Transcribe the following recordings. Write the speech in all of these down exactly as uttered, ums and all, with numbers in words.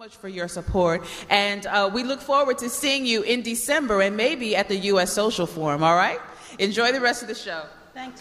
much for your support, and uh, we look forward to seeing you in December and maybe at the U S Social Forum, all right? Enjoy the rest of the show. Thanks.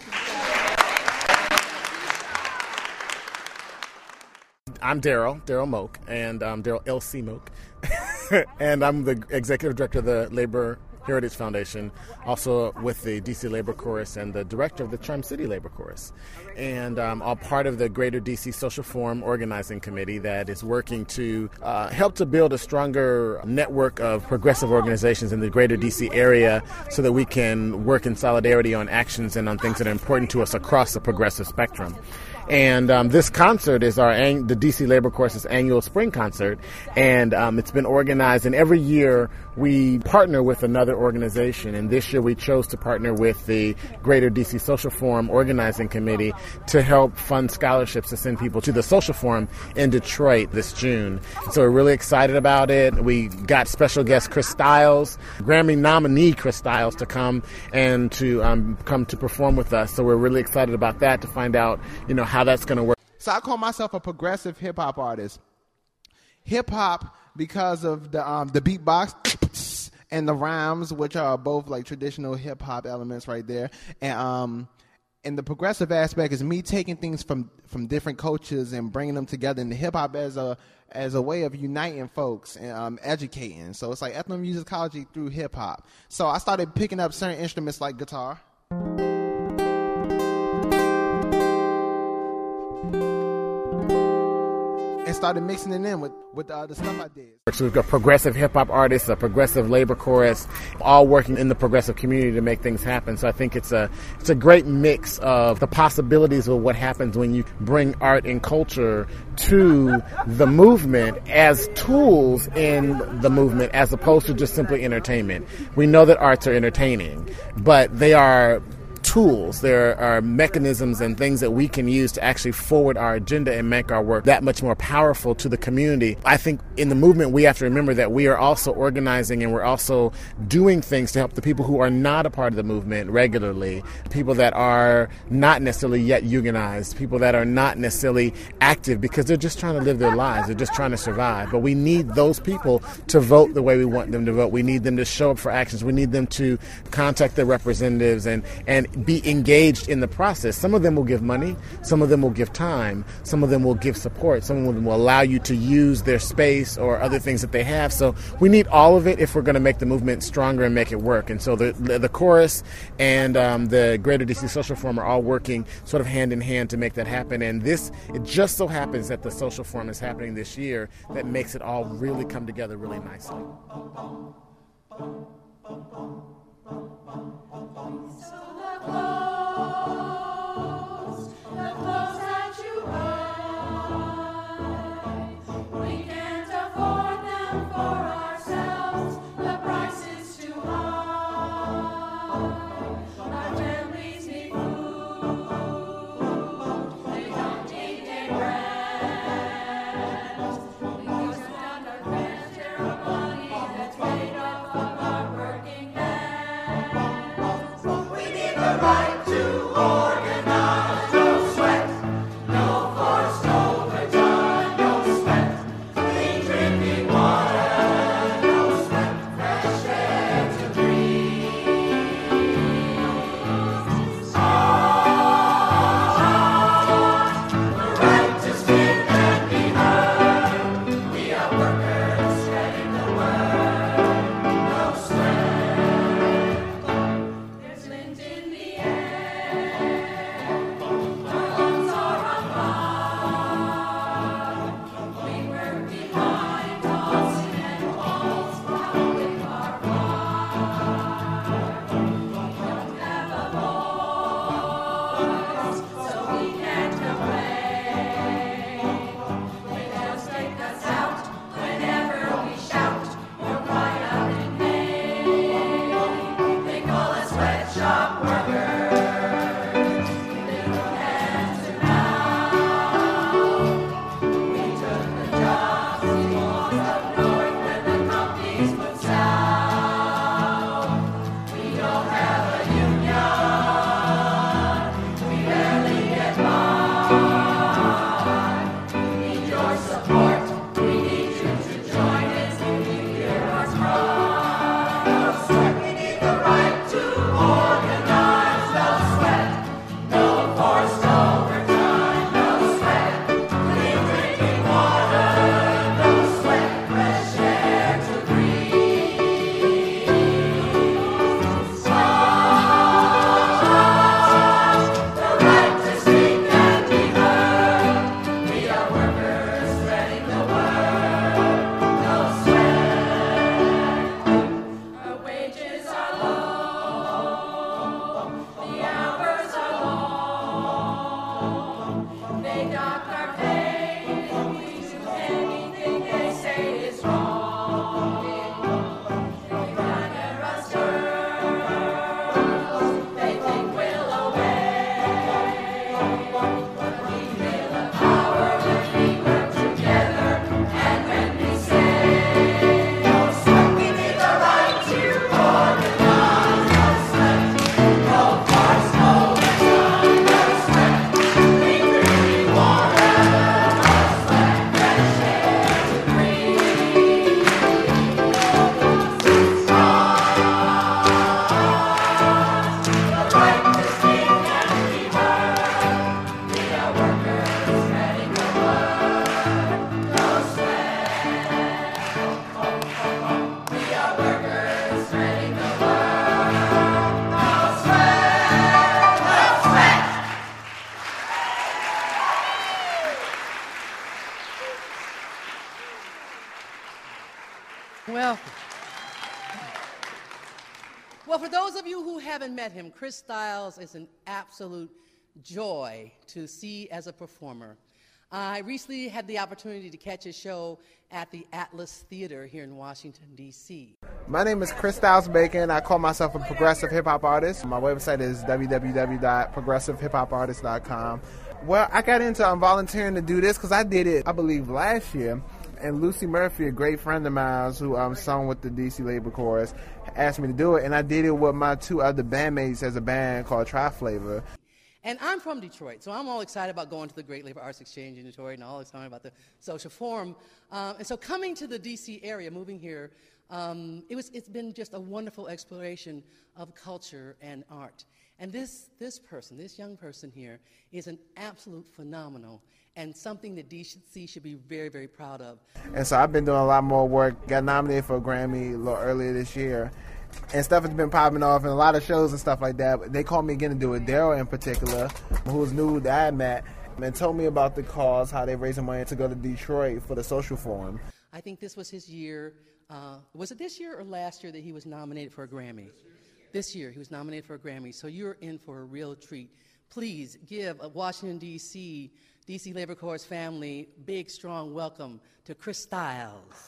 I'm Daryl, Daryl Moak, and I'm Daryl L C Moak, and I'm the Executive Director of the Labor Heritage Foundation, also with the D C Labor Chorus and the Director of the Charm City Labor Chorus, and um, all part of the Greater D C Social Forum Organizing Committee that is working to uh, help to build a stronger network of progressive organizations in the Greater D C area so that we can work in solidarity on actions and on things that are important to us across the progressive spectrum. And um, this concert is our ang- the D C Labor Chorus's annual spring concert, and um, it's been organized. And every year we partner with another organization. And this year we chose to partner with the Greater D C Social Forum Organizing Committee to help fund scholarships to send people to the Social Forum in Detroit this June. So we're really excited about it. We got special guest Chris Stiles, Grammy nominee Chris Stiles, to come and to um, come to perform with us. So we're really excited about that, to find out, you know, how that's going to work. So I call myself a progressive hip-hop artist. Hip-hop because of the um, the beatbox and the rhymes, which are both like traditional hip-hop elements right there. And um, and the progressive aspect is me taking things from, from different cultures and bringing them together in the hip-hop as a as a way of uniting folks and um, educating. So it's like ethnomusicology through hip-hop. So I started picking up certain instruments like guitar. And started mixing it in with, with uh, the stuff I did. So we've got progressive hip-hop artists, a progressive labor chorus, all working in the progressive community to make things happen. So I think it's a it's a great mix of the possibilities of what happens when you bring art and culture to the movement as tools in the movement, as opposed to just simply entertainment. We know that arts are entertaining, but they are tools. There are mechanisms and things that we can use to actually forward our agenda and make our work that much more powerful to the community. I think in the movement we have to remember that we are also organizing and we're also doing things to help the people who are not a part of the movement regularly, people that are not necessarily yet unionized, people that are not necessarily active because they're just trying to live their lives, they're just trying to survive. But we need those people to vote the way we want them to vote. We need them to show up for actions. We need them to contact their representatives and, and be engaged in the process. Some of them will give money, some of them will give time, some of them will give support, some of them will allow you to use their space or other things that they have. So we need all of it if we're going to make the movement stronger and make it work. And so the the, the chorus and um, the Greater D C Social Forum are all working sort of hand in hand to make that happen. And this, it just so happens that the Social Forum is happening this year that makes it all really come together really nicely. There's glint in the air. Well, well, for those of you who haven't met him, Chris Styles is an absolute joy to see as a performer. I recently had the opportunity to catch his show at the Atlas Theater here in Washington, D C My name is Chris Styles Bacon. I call myself a progressive hip-hop artist. My website is w w w dot progressive hip hop artist dot com. Well, I got into um, volunteering to do this because I did it, I believe, last year. And Lucy Murphy, a great friend of mine who um, sung with the D C Labor Chorus, asked me to do it. And I did it with my two other bandmates as a band called Tri-Flavor. And I'm from Detroit, so I'm all excited about going to the Great Labor Arts Exchange in Detroit and all excited about the social forum. Um, and so coming to the D C area, moving here, um, it was, it's been just a wonderful exploration of culture and art. And this, this person, this young person here, is an absolute phenomenal and something that D C should be very, very proud of. And so I've been doing a lot more work. Got nominated for a Grammy a little earlier this year. And stuff has been popping off in a lot of shows and stuff like that. But they called me again to do it. Daryl in particular, who was new that I had met, and told me about the cause, how they're raising money to go to Detroit for the social forum. I think this was his year. Uh, was it this year or last year that he was nominated for a Grammy? This year he was nominated for a Grammy. So you're in for a real treat. Please give a Washington, D C, D C Labor Chorus family big, strong welcome to Chris Styles.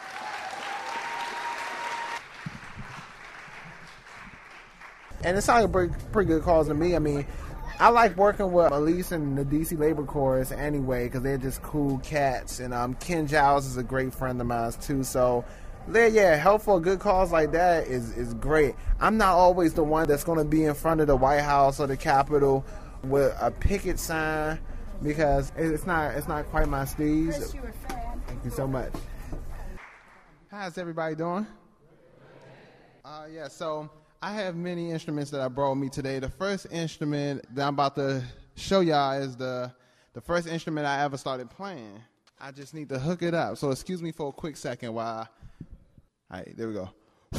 And it sounded like a pretty, pretty good cause to me. I mean, I like working with Elise and the D C Labor Chorus anyway because they're just cool cats. And um, Ken Giles is a great friend of mine too. So, yeah, yeah, help for a good cause like that is, is great. I'm not always the one that's going to be in front of the White House or the Capitol with a picket sign because it's not it's not quite my steez. Chris, you were fan. Thank you so much. How's everybody doing? Uh, yeah, so I have many instruments that I brought with me today. The first instrument that I'm about to show y'all is the, the first instrument I ever started playing. I just need to hook it up. So excuse me for a quick second while I... All right, there we go.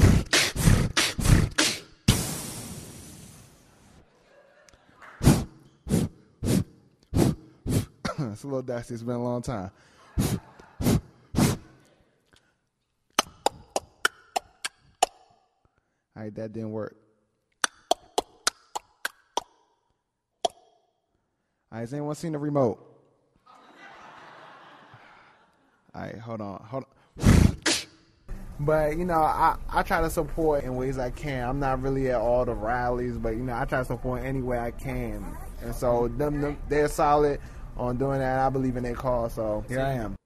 It's a little dusty. It's been a long time. All right, that didn't work. All right, has anyone seen the remote? All right, hold on, hold on. But, you know, I, I try to support in ways I can. I'm not really at all the rallies, but, you know, I try to support any way I can. And so them, them, they're solid on doing that. I believe in their cause, so here I am.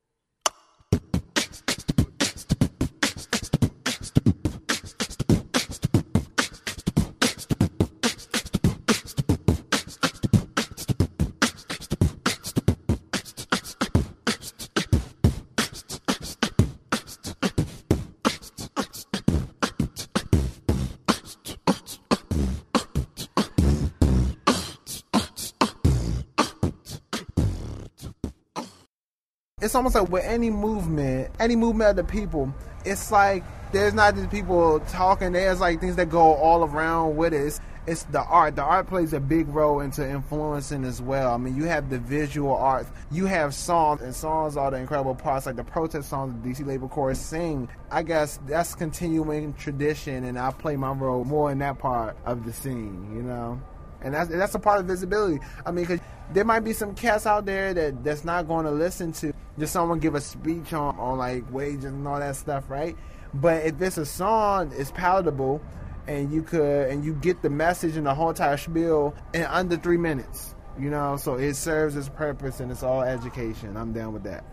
It's almost like with any movement, any movement of the people, it's like there's not just people talking, there's like things that go all around with it. It's, it's the art. The art plays a big role into influencing as well. I mean, you have the visual arts, you have songs, and songs are the incredible parts, like the protest songs the D C Labor Chorus sing. I guess that's continuing tradition, and I play my role more in that part of the scene, you know? And that's that's a part of visibility. I mean, because there might be some cats out there that, that's not going to listen to just someone give a speech on, on like wages and all that stuff, right? But if it's a song, it's palatable, and you could and you get the message and the whole entire spiel in under three minutes, you know. So it serves its purpose, and it's all education. I'm down with that.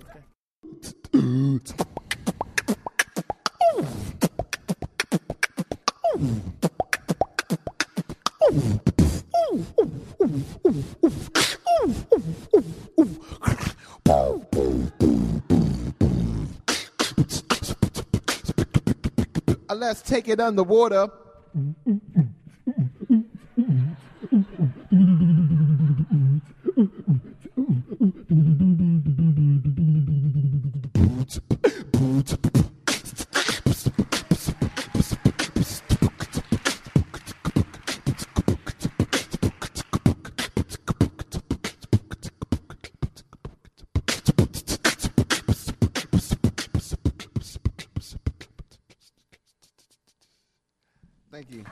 Let's take it underwater. Thank you.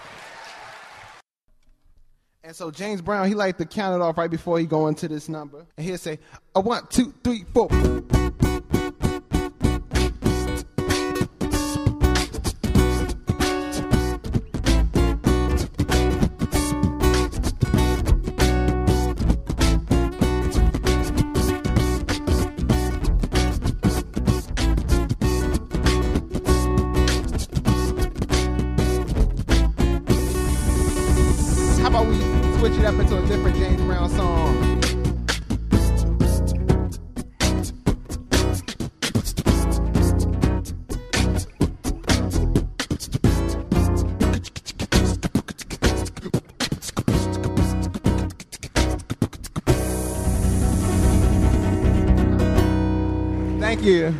And so James Brown, he liked to count it off right before he go into this number. And he'll say, a one, two, three, four. Switch it up into a different James Brown song. Thank you.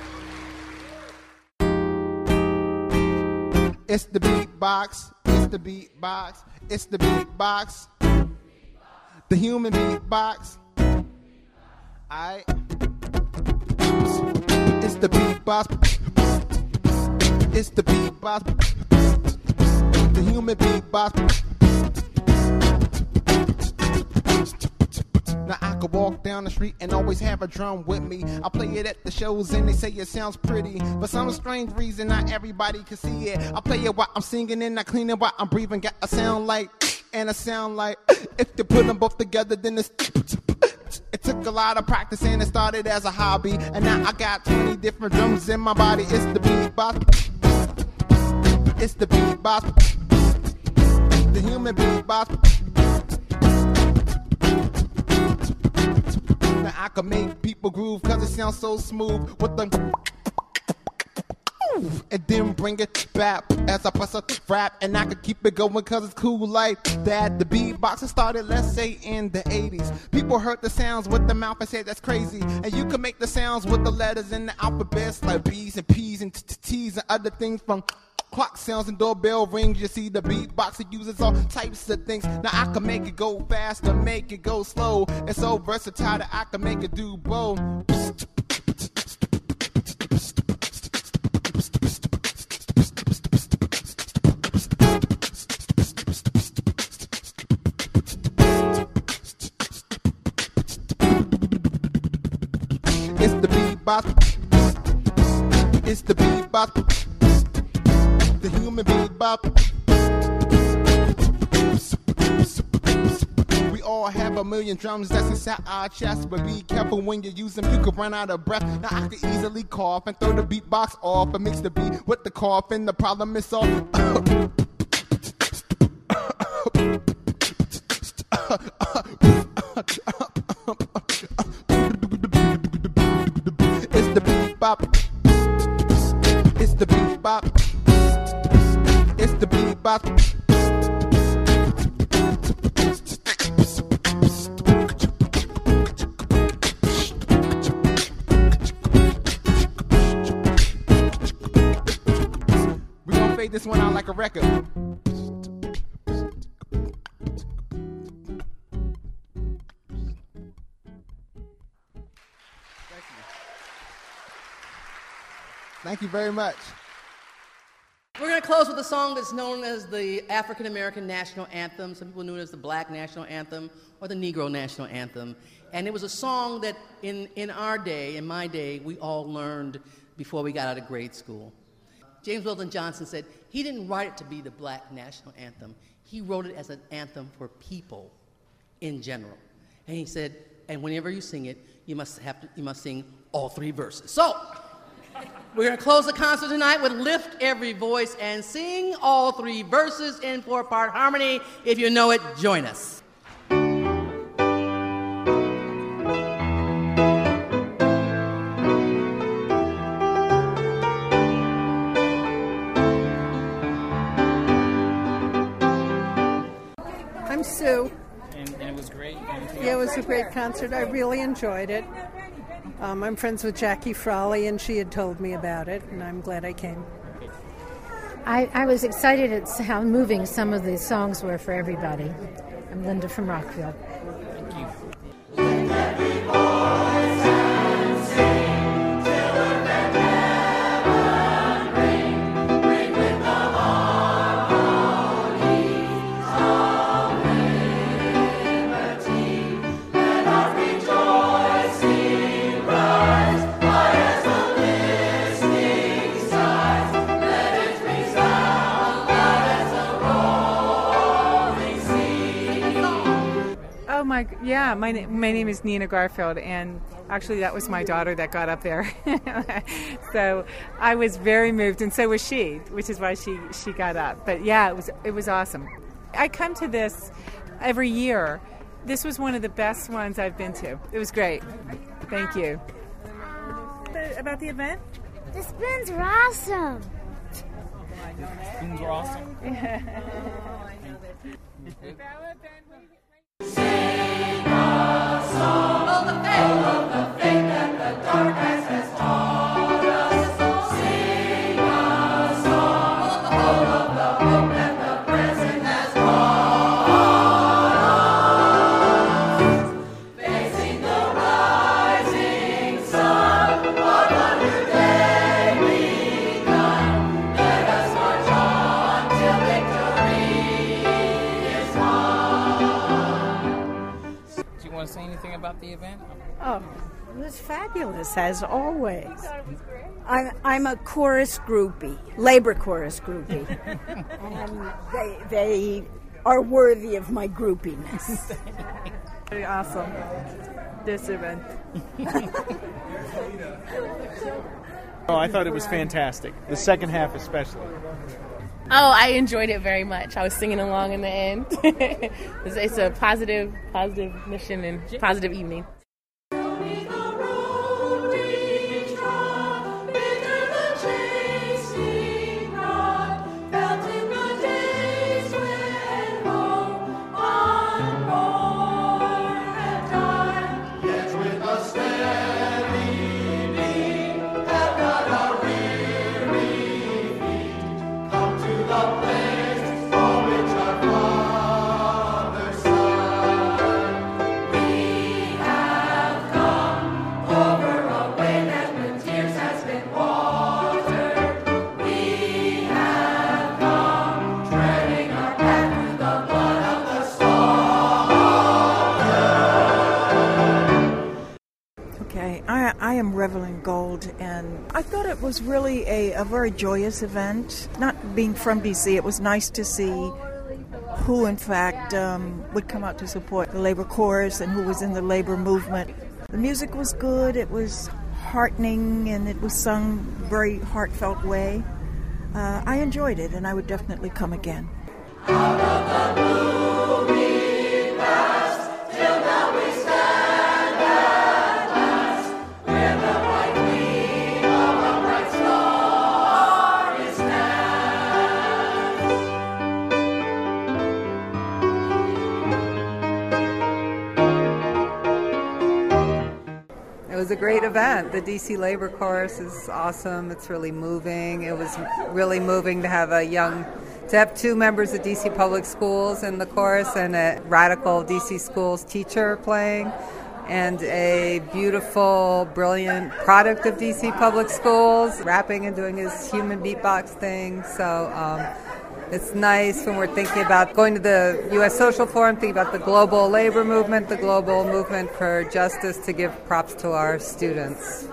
It's the beatbox. It's the beatbox. It's the beatbox. The human beatbox. Alright. It's the beatbox. It's the beatbox. The human beatbox. Now I could walk down the street and always have a drum with me. I play it at the shows and they say it sounds pretty. For some strange reason, not everybody can see it. I play it while I'm singing and I clean it while I'm breathing. Got a sound like and a sound like. If you put them both together, then it's. It took a lot of practice and it started as a hobby. And now I got twenty different drums in my body. It's the beatbox. It's the beatbox. The human beatbox. Now I can make people groove cause it sounds so smooth with the and then bring it back as I press a rap and I can keep it going cause it's cool like that. The beatbox started, let's say, in the eighties. People heard the sounds with the mouth and said that's crazy. And you can make the sounds with the letters in the alphabet like B's and P's and T's and other things from clock sounds and doorbell rings. You see the beatbox, it uses all types of things. Now I can make it go fast or make it go slow. It's so versatile that I can make it do both. It's the beatbox. It's the beatbox. The human beatbox. We all have a million drums that's inside our chest, but be careful when you use them, you could run out of breath. Now I could easily cough and throw the beatbox off and mix the beat with the cough, and the problem is solved. It's the beatbop. It's the beatbop. It's the beatbop. We're gonna fade this one out like a record. Thank you very much. We're going to close with a song that's known as the African American National Anthem. Some people knew it as the Black National Anthem or the Negro National Anthem. And it was a song that in, in our day, in my day, we all learned before we got out of grade school. James Weldon Johnson said he didn't write it to be the Black National Anthem. He wrote it as an anthem for people in general. And he said, and whenever you sing it, you must have to, you must sing all three verses. So, we're going to close the concert tonight with Lift Every Voice and sing all three verses in four-part harmony. If you know it, join us. I'm Sue. And, and it was great. Yeah, it was a great concert. I really enjoyed it. Um, I'm friends with Jackie Frawley, and she had told me about it, and I'm glad I came. I, I was excited at how moving some of the songs were for everybody. I'm Linda from Rockville. Thank you. Ring with the harp. my yeah, my na- my name is Nina Garfield, and actually that was my daughter that got up there. So I was very moved, and so was she, which is why she, she got up. But yeah, it was it was awesome. I come to this every year. This was one of the best ones I've been to. It was great. Thank you. About the event? The spins were awesome. The spoons were awesome. Sing a song of the faith, of the faith that the darkness has taught us. Sing a song of the hope, of the hope that the present has brought us. Facing the rising sun, what a new day begun. Let us march on till victory is won. Do you want to say anything about the event? Oh, it was fabulous, as always. I'm, I'm a chorus groupie, labor chorus groupie, and they, they are worthy of my groupiness. Very awesome, this event. Oh, I thought it was fantastic. The second half especially. Oh, I enjoyed it very much. I was singing along in the end. it's, it's a positive, positive mission and positive evening. I, I am Revelyn Gold, and I thought it was really a, a very joyous event. Not being from D C, it was nice to see who, in fact, um, would come out to support the labor chorus and who was in the labor movement. The music was good, it was heartening, and it was sung very heartfelt way. Uh, I enjoyed it, and I would definitely come again. Out of the gloomy past, till now we stand at last, where the bright gleam of a bright star is It was a great event. The D C Labor Chorus is awesome. It's really moving. It was really moving to have a young, to have two members of D C Public Schools in the chorus and a radical D C Schools teacher playing, and a beautiful, brilliant product of D C Public Schools rapping and doing his human beatbox thing. So um, it's nice when we're thinking about going to the U S Social Forum, thinking about the global labor movement, the global movement for justice, to give props to our students.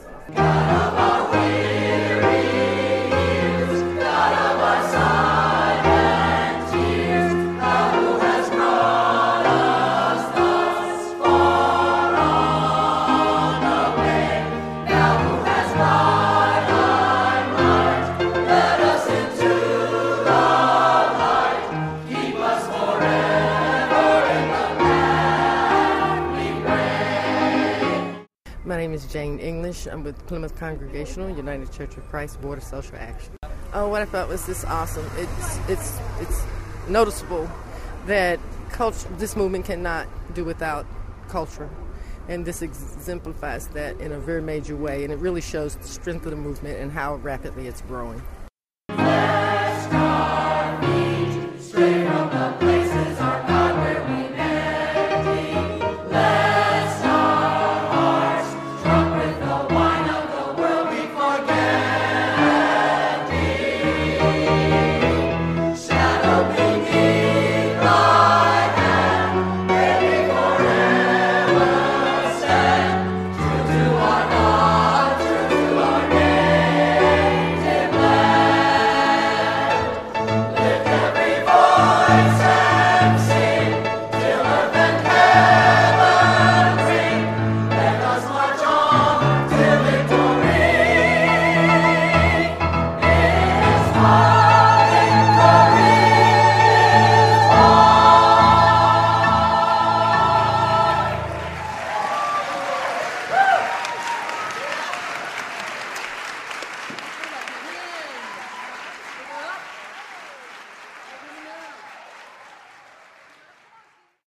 My name is Jane English. I'm with Plymouth Congregational United Church of Christ Board of Social Action. Oh, what I felt was this awesome. It's it's it's noticeable that culture, this movement cannot do without culture, and this exemplifies that in a very major way. And it really shows the strength of the movement and how rapidly it's growing.